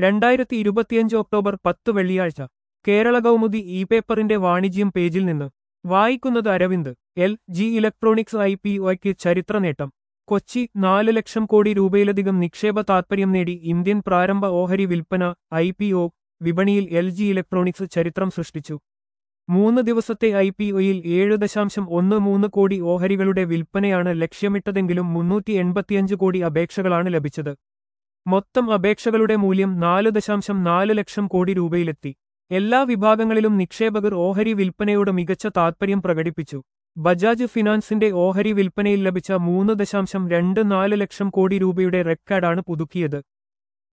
2025 October 10 വെള്ളിയാഴ്ച Kerala Kaumudi E പേപ്പറിന്റെ വാണിജ്യം പേജിൽ നിന്ന് വായിക്കുന്നത് അരവിന്ദ്. LG ഇലക്ട്രോണിക്സ് IPOയ്ക്ക് ചരിത്ര നേട്ടം. കൊച്ചി 4 ലക്ഷം കോടി രൂപയിലധികം നിക്ഷേപ താത്പര്യം നേടി ഇന്ത്യൻ പ്രാരംഭ ഓഹരി വിൽപ്പന IPO വിപണിയിൽ LG ഇലക്ട്രോണിക്സ് ചരിത്രം സൃഷ്ടിച്ചു. 3 ദിവസത്തെ IPOയിൽ 7.13 കോടി ഓഹരികളുടെ വിൽപ്പനയാണ് ലക്ഷ്യമിട്ടതെങ്കിലും 385 കോടി അപേക്ഷകളാണ് ലഭിച്ചത്. മൊത്തം അപേക്ഷകളുടെ മൂല്യം 4.4 ലക്ഷം കോടി രൂപയിലെത്തി. എല്ലാ വിഭാഗങ്ങളിലും നിക്ഷേപകർ ഓഹരി വിൽപ്പനയോട് മികച്ച താത്പര്യം പ്രകടിപ്പിച്ചു. ബജാജ് ഫിനാൻസിന്റെ ഓഹരി വിൽപ്പനയിൽ ലഭിച്ച 3.24 ലക്ഷം കോടി രൂപയുടെ റെക്കോർഡാണ് പുതുക്കിയത്.